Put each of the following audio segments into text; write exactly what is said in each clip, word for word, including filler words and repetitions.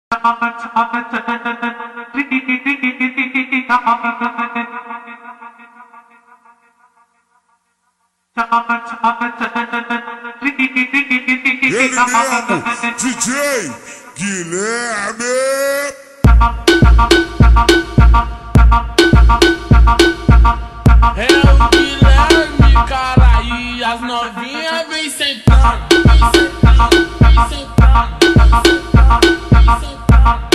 Ele mesmo, D J Guilherme. É o Guilherme, cara, e as novinhas vem sentando, vem sentando, vem sentando, vem sentando.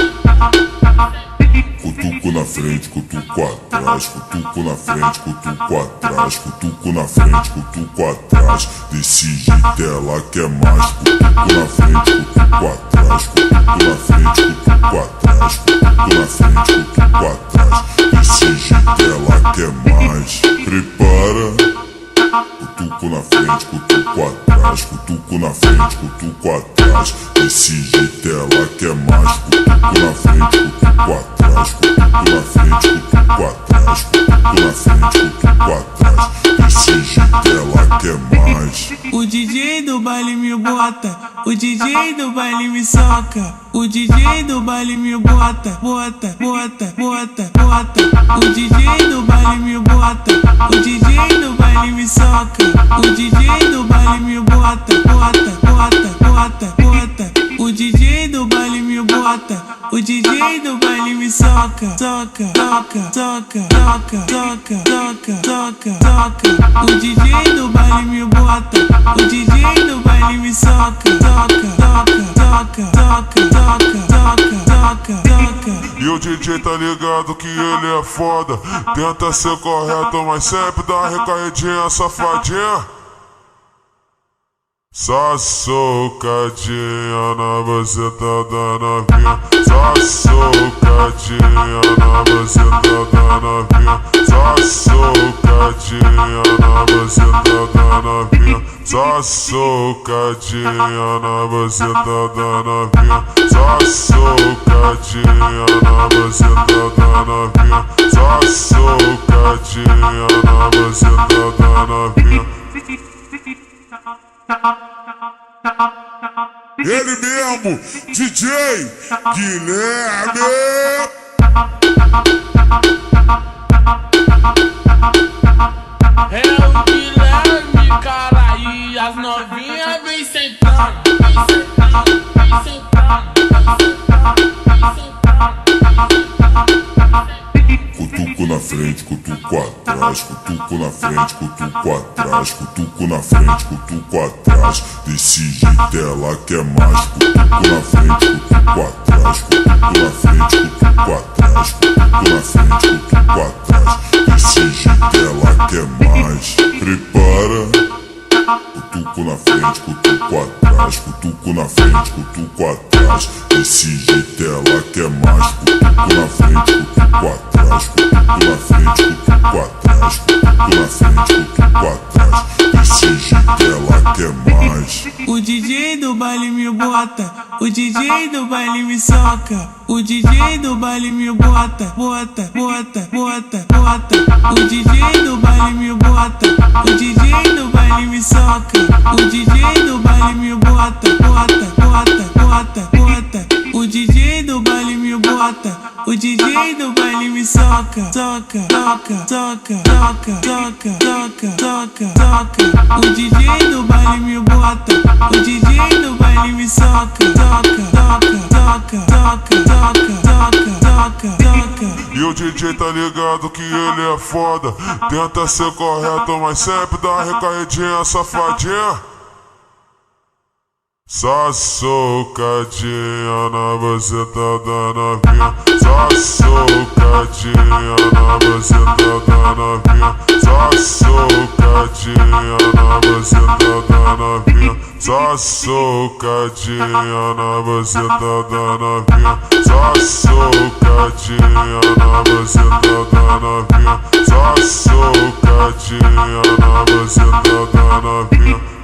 Cutuco na frente, cutuco atrás, cutuco na frente, cutuco atrás, cutuco na frente, cutuco atrás. Desse jeito ela quer mais. Cutuco na frente, cutuco atrás, cutuco na frente, cutuco atrás, cutuco na frente, cutuco atrás. Desse jeito ela quer mais. Prepara. Cutuco na frente, cutuco atrás, cutuco na frente, cutuco atrás. Desse jeito ela quer mais. Cutuco na frente, cutuco atrás, cutuco na frente, cutuco atrás, cutuco na frente, cutuco atrás. Desse jeito ela quer mais. O D J do baile me bota, o D J do baile me soca. O D J do baile me bota, bota, bota, bota, bota. O D J do baile me bota, o D J do baile me soca. O D J do baile me bota, bota, bota, bota, bota. O D J do baile me bota, o D J do baile me soca. Soca, soca, soca, soca, soca, soca, soca, soca. O D J do baile me bota, o D J do baile me soca. Soca, soca, soca, soca, soca, soca, soca, soca. E o D J tá ligado que ele é foda. Tenta ser correto, mas sempre dá uma recaidinha, safadinha. Só socadinha na buceta da novinha. Só socadinha na buceta da novinha. Só socadinha na buceta da novinha. Só socadinha na buceta da novinha. Só socadinha na buceta da novinha. Só socadinha na buceta da novinha. Ele mesmo, D J Guilherme. É o Guilherme, cara, e as novinhas vem sentando, vem sentando, vem sentando, vem sentando. Cutuco na frente, cutuco atrás, cutuco na frente, cutuco atrás, cutuco na frente, cutuco atrás. Desse jeito ela quer mais. Cutuco na frente, cutuco atrás, cutuco na frente, cutuco atrás, cutuco na frente, cutuco atrás. Desse jeito ela quer mais. Prepara. Cutuco na frente, cutuco atrás, cutuco na frente, cutuco atrás. Desse jeito ela quer mais. Cutuco na frente, cutuco atrás, cutuco na frente, cutuco atrás, cutuco na frente, cutuco atrás. Desse jeito ela quer mais. O D J do baile me bota, o D J do baile me soca. O D J do baile me bota, bota, bota, bota, bota. O D J do baile me bota, o D J do baile me soca. O D J do baile me bota, bota, bota, bota, bota. O D J do baile me bota, o D J do baile me soca. Soca, soca, soca, soca, soca, soca, soca, soca. O D J do baile me bota, o D J do baile me soca. Soca, soca, soca, soca, soca, soca, soca, soca. E o D J tá ligado que ele é foda. Tenta ser correto, mas sempre dá uma recaidinha, safadinha. Só socadinha na buceta da novinha. Só socadinha na buceta da novinha. Só socadinha na buceta da novinha. Só socadinha na buceta da novinha. Só socadinha na buceta da novinha. Só socadinha na buceta da novinha.